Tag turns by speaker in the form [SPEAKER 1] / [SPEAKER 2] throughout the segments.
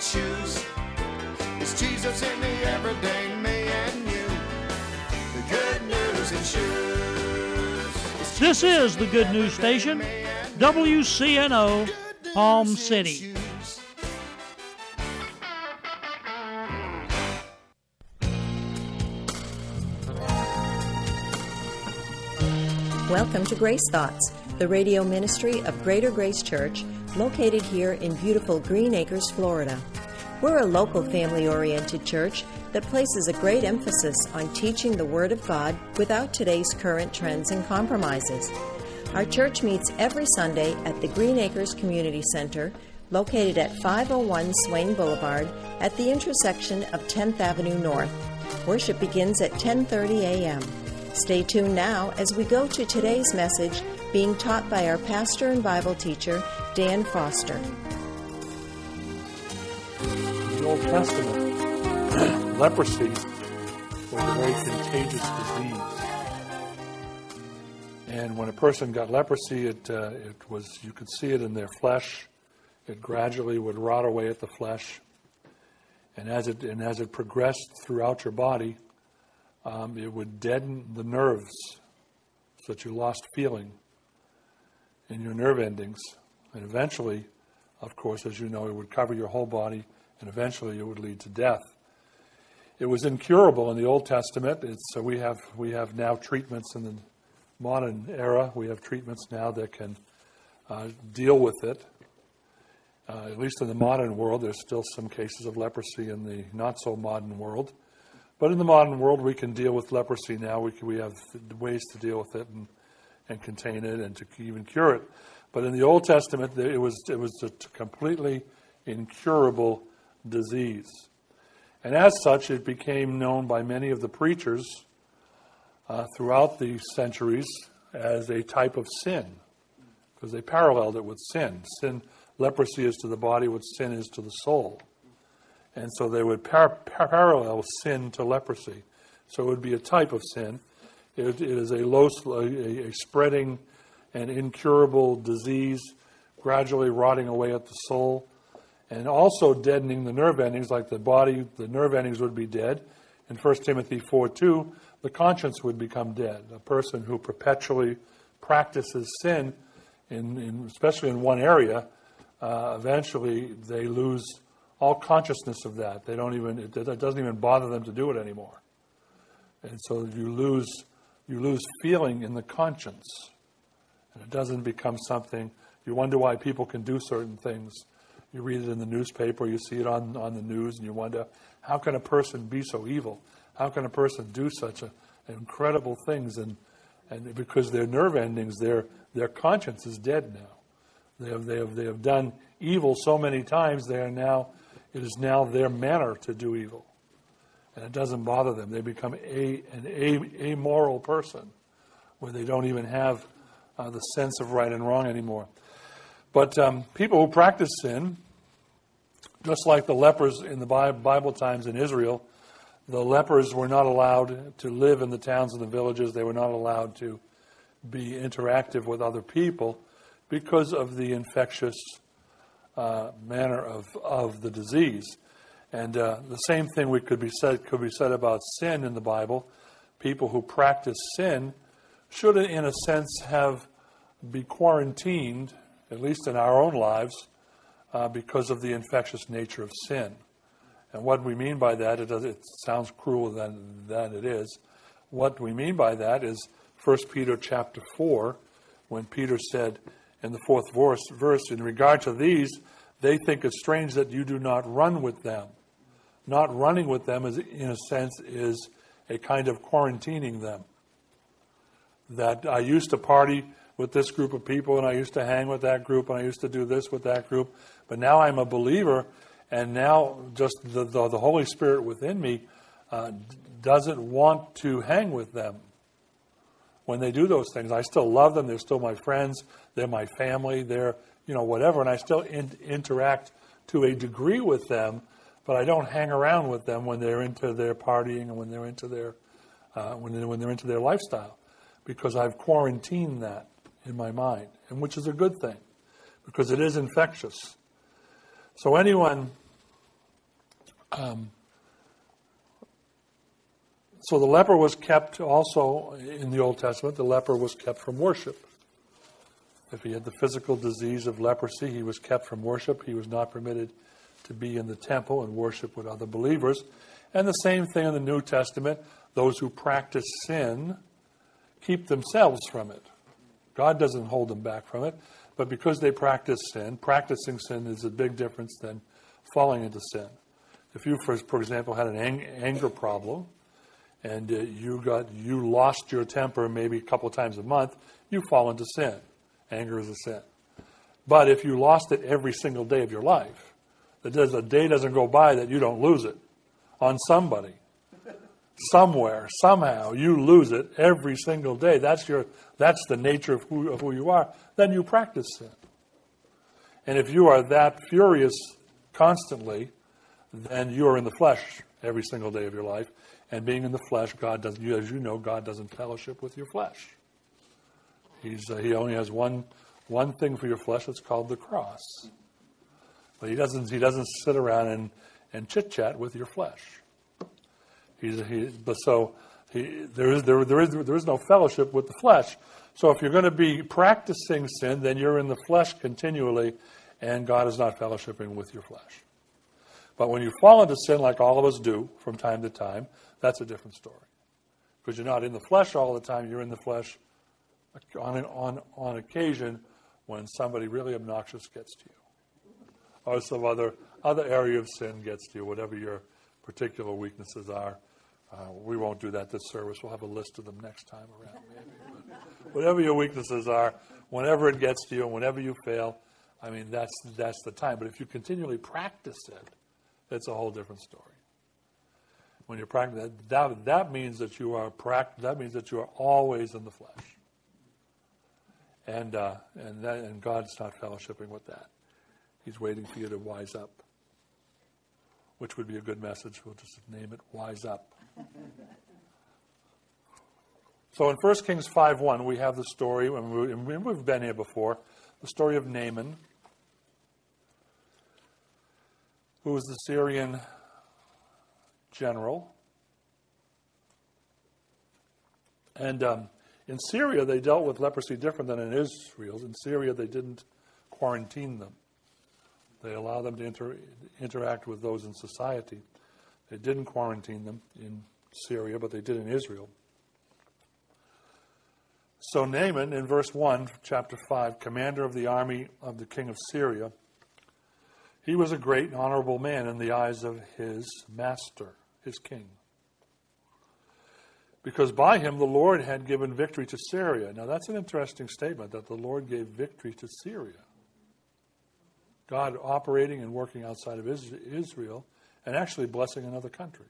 [SPEAKER 1] shoes. It's Jesus in the everyday me and you. The good news in shoes.
[SPEAKER 2] This is the Good News Station, WCNO, Palm City.
[SPEAKER 3] Welcome to Grace Thoughts, the radio ministry of Greater Grace Church, located here in beautiful Green Acres, Florida. We're a local family-oriented church that places a great emphasis on teaching the Word of God without today's current trends and compromises. Our church meets every Sunday at the Green Acres Community Center, located at 501 Swain Boulevard at the intersection of 10th Avenue North. Worship begins at 10:30 a.m. Stay tuned now as we go to today's message being taught by our pastor and Bible teacher, Dan Foster.
[SPEAKER 4] In the Old Testament, leprosy was a very contagious disease. And when a person got leprosy, it was, you could see it in their flesh. It gradually would rot away at the flesh. And as it progressed throughout your body, it would deaden the nerves so that you lost feeling in your nerve endings. And eventually, of course, as you know, it would cover your whole body, and eventually it would lead to death. It was incurable in the Old Testament. So we have now treatments in the modern era. We have treatments now that can deal with it. At least in the modern world, there's still some cases of leprosy in the not-so-modern world. But in the modern world, we can deal with leprosy now. We have ways to deal with it and contain it and to even cure it. But in the Old Testament, it was a completely incurable disease. And as such, it became known by many of the preachers throughout the centuries as a type of sin, because they paralleled it with sin. Leprosy is to the body what sin is to the soul. And so they would parallel sin to leprosy. So it would be a type of sin. It is a spreading and incurable disease, gradually rotting away at the soul, and also deadening the nerve endings, like the body, the nerve endings would be dead. In 1 Timothy 4:2, the conscience would become dead. A person who perpetually practices sin, especially in one area, eventually they lose all consciousness of that. It doesn't even bother them to do it anymore. And so you lose feeling in the conscience. And it doesn't become something, you wonder why people can do certain things. You read it in the newspaper, you see it on the news, and you wonder, how can a person be so evil? How can a person do such incredible things? And because their nerve endings, their conscience is dead now. They have done evil so many times, it is now their manner to do evil. And it doesn't bother them. They become an amoral person where they don't even have the sense of right and wrong anymore. But people who practice sin, just like the lepers in the Bible times in Israel, the lepers were not allowed to live in the towns and the villages. They were not allowed to be interactive with other people because of the infectious manner of the disease. And the same thing could be said about sin in the Bible. People who practice sin should, in a sense, be quarantined, at least in our own lives, because of the infectious nature of sin. And what we mean by that, it sounds crueler than it is. What we mean by that is 1 Peter chapter 4, when Peter said in the 4th verse, in regard to these, they think it strange that you do not run with them. Not running with them, in a sense, is a kind of quarantining them. That I used to party with this group of people, and I used to hang with that group, and I used to do this with that group, but now I'm a believer, and now just the Holy Spirit within me doesn't want to hang with them when they do those things. I still love them. They're still my friends. They're my family. They're, whatever, and I still interact to a degree with them, but I don't hang around with them when they're into their partying and when they're into their when they're into their lifestyle, because I've quarantined that in my mind, and which is a good thing, because it is infectious. So anyone So the leper was kept also in the Old Testament. The leper was kept from worship. If he had the physical disease of leprosy, he was kept from worship. He was not permitted to be in the temple and worship with other believers. And the same thing in the New Testament. Those who practice sin keep themselves from it. God doesn't hold them back from it. But because they practice sin, practicing sin is a big difference than falling into sin. If you, for example, had an anger problem, and you lost your temper maybe a couple of times a month, you fall into sin. Anger is a sin. But if you lost it every single day of your life, a day doesn't go by that you don't lose it on somebody. Somewhere, somehow, you lose it every single day. That's the nature of who you are. Then you practice sin. And if you are that furious constantly, then you are in the flesh every single day of your life. And being in the flesh, God doesn't, as you know, God doesn't fellowship with your flesh. He only has one thing for your flesh. It's called the cross. But he doesn't sit around and chit chat with your flesh. There is no fellowship with the flesh. So if you're going to be practicing sin, then you're in the flesh continually, and God is not fellowshipping with your flesh. But when you fall into sin, like all of us do from time to time, that's a different story. Because you're not in the flesh all the time. You're in the flesh on occasion when somebody really obnoxious gets to you, or some other area of sin gets to you, whatever your particular weaknesses are. We won't do that this service. We'll have a list of them next time around, maybe. But whatever your weaknesses are, whenever it gets to you and whenever you fail, I mean, that's the time. But if you continually practice it, it's a whole different story. When you practice that means that you are always in the flesh. And God's not fellowshipping with that. He's waiting for you to wise up, which would be a good message. We'll just name it, Wise Up. So in 1 Kings 5:1, we have the story, and we've been here before, the story of Naaman, who was the Syrian general. And in Syria, they dealt with leprosy different than in Israel. In Syria, they didn't quarantine them. They allowed them to interact with those in society. They didn't quarantine them in Syria, but they did in Israel. So Naaman, in verse 1, chapter 5, commander of the army of the king of Syria, he was a great and honorable man in the eyes of his master, his king. Because by him the Lord had given victory to Syria. Now that's an interesting statement, that the Lord gave victory to Syria. God operating and working outside of Israel and actually blessing another country.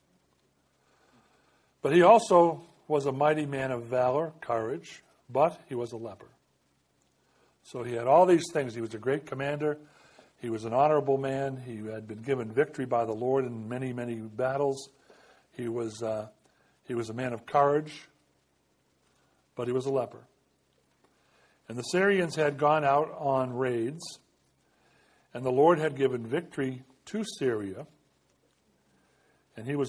[SPEAKER 4] But he also was a mighty man of valor, courage, but he was a leper. So he had all these things. He was a great commander. He was an honorable man. He had been given victory by the Lord in many, many battles. He was a man of courage, but he was a leper. And the Syrians had gone out on raids, and the Lord had given victory to Syria. And he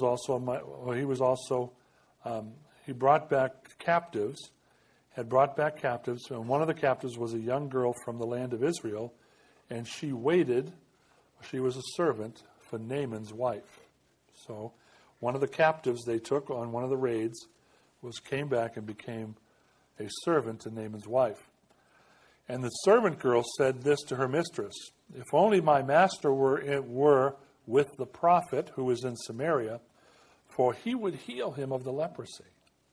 [SPEAKER 4] brought back captives, and one of the captives was a young girl from the land of Israel, and she was a servant for Naaman's wife. So one of the captives they took on one of the raids came back and became a servant to Naaman's wife. And the servant girl said this to her mistress, "If only my master were with the prophet who is in Samaria, for he would heal him of the leprosy."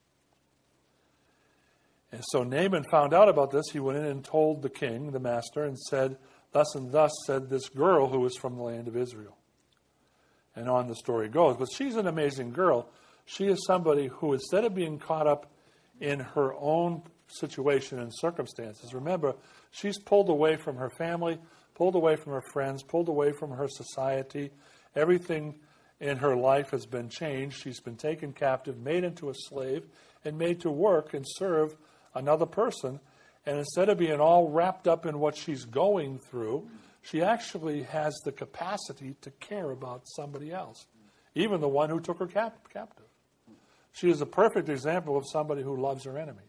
[SPEAKER 4] And so Naaman found out about this. He went in and told the king, the master, and said, "Thus and thus said this girl who is from the land of Israel." And on the story goes. But she's an amazing girl. She is somebody who, instead of being caught up in her own situation and circumstances, remember, she's pulled away from her family, pulled away from her friends, pulled away from her society. Everything in her life has been changed. She's been taken captive, made into a slave, and made to work and serve another person. And instead of being all wrapped up in what she's going through, she actually has the capacity to care about somebody else, even the one who took her captive. She is a perfect example of somebody who loves her enemy.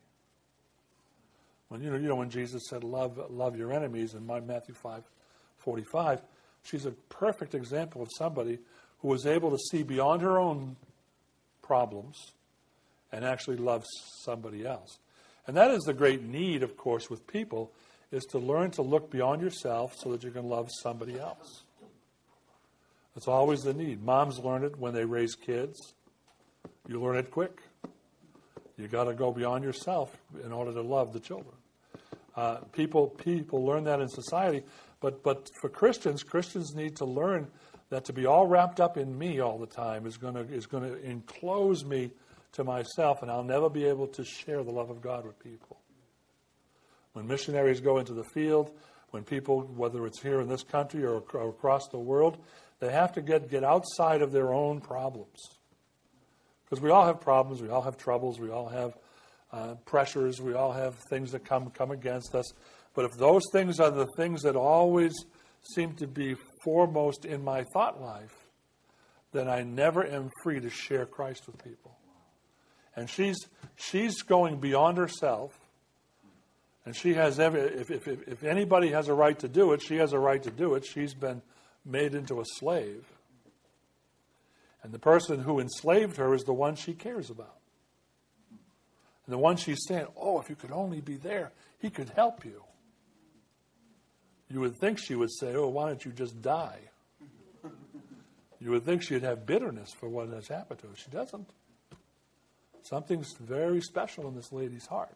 [SPEAKER 4] When when Jesus said, "Love your enemies," in Matthew 5:45, she's a perfect example of somebody who was able to see beyond her own problems and actually love somebody else. And that is the great need, of course, with people, is to learn to look beyond yourself so that you can love somebody else. That's always the need. Moms learn it when they raise kids. You learn it quick. You got to go beyond yourself in order to love the children. People learn that in society, but for Christians need to learn that to be all wrapped up in me all the time is going to enclose me to myself, and I'll never be able to share the love of God with people. When missionaries go into the field, when people, whether it's here in this country or across the world, they have to get outside of their own problems. Because we all have problems, we all have troubles, we all have pressures, we all have things that come against us. But if those things are the things that always seem to be foremost in my thought life, then I never am free to share Christ with people. And she's going beyond herself, and she has if anybody has a right to do it, she has a right to do it. She's been made into a slave. And the person who enslaved her is the one she cares about. And the one she's saying, "Oh, if you could only be there, he could help you." You would think she would say, "Oh, why don't you just die?" You would think she'd have bitterness for what has happened to her. She doesn't. Something's very special in this lady's heart.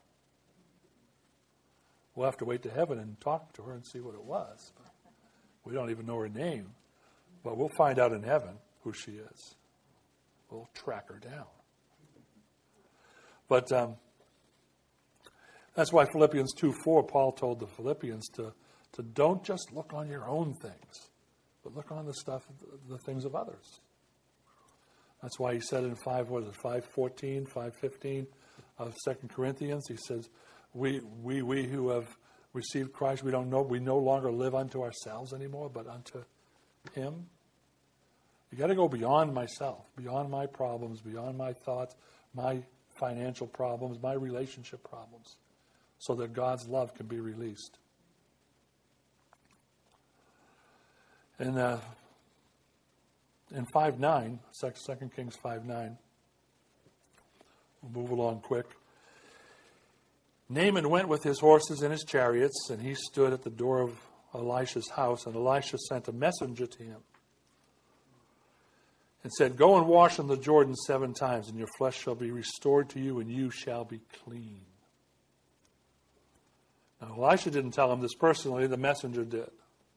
[SPEAKER 4] We'll have to wait to heaven and talk to her and see what it was. We don't even know her name. But we'll find out in heaven who she is. We'll track her down. But that's why Philippians 2:4, Paul told the Philippians to don't just look on your own things, but look on the things of others. That's why he said in 5:14, 5:15 of 2 Corinthians, he says, we who have received Christ, we no longer live unto ourselves anymore, but unto him. You got to go beyond myself, beyond my problems, beyond my thoughts, my financial problems, my relationship problems, so that God's love can be released. And in 5:9, 2 Kings 5:9, we'll move along quick. Naaman went with his horses and his chariots, and he stood at the door of Elisha's house, and Elisha sent a messenger to him and said, "Go and wash in the Jordan 7 times, and your flesh shall be restored to you, and you shall be clean." Now, Elisha didn't tell him this personally, the messenger did.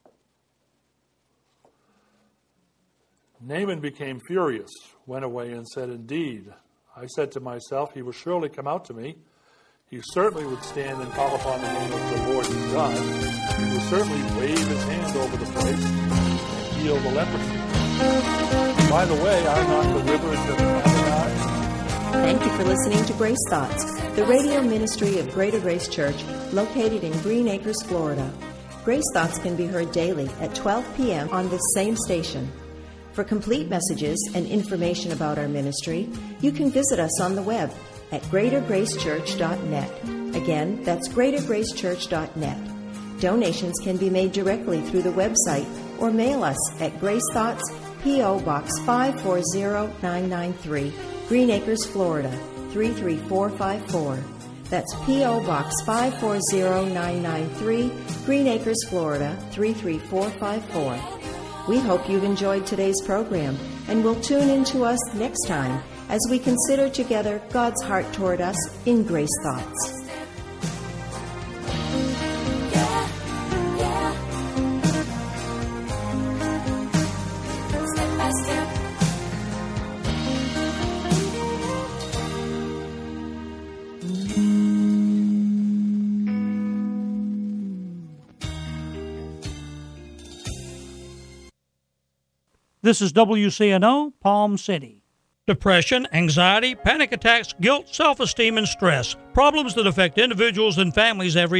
[SPEAKER 4] Naaman became furious, went away, and said, "Indeed, I said to myself, he will surely come out to me. He certainly would stand and call upon the name of the Lord his God. He would certainly wave his hand over the place and heal the leprosy. By the way, are not the rivers of Abinah?"
[SPEAKER 3] Thank you for listening to Grace Thoughts, the radio ministry of Greater Grace Church, located in Green Acres, Florida. Grace Thoughts can be heard daily at 12 p.m. on this same station. For complete messages and information about our ministry, you can visit us on the web at greatergracechurch.net. Again, that's greatergracechurch.net. Donations can be made directly through the website or mail us at Grace Thoughts, P.O. Box 540993, Green Acres, Florida 33454. That's P.O. Box 540993, Green Acres, Florida 33454. We hope you've enjoyed today's program and will tune in to us next time as we consider together God's heart toward us in Grace Thoughts.
[SPEAKER 2] This is WCNO, Palm City. Depression, anxiety, panic attacks, guilt, self-esteem, and stress. Problems that affect individuals and families every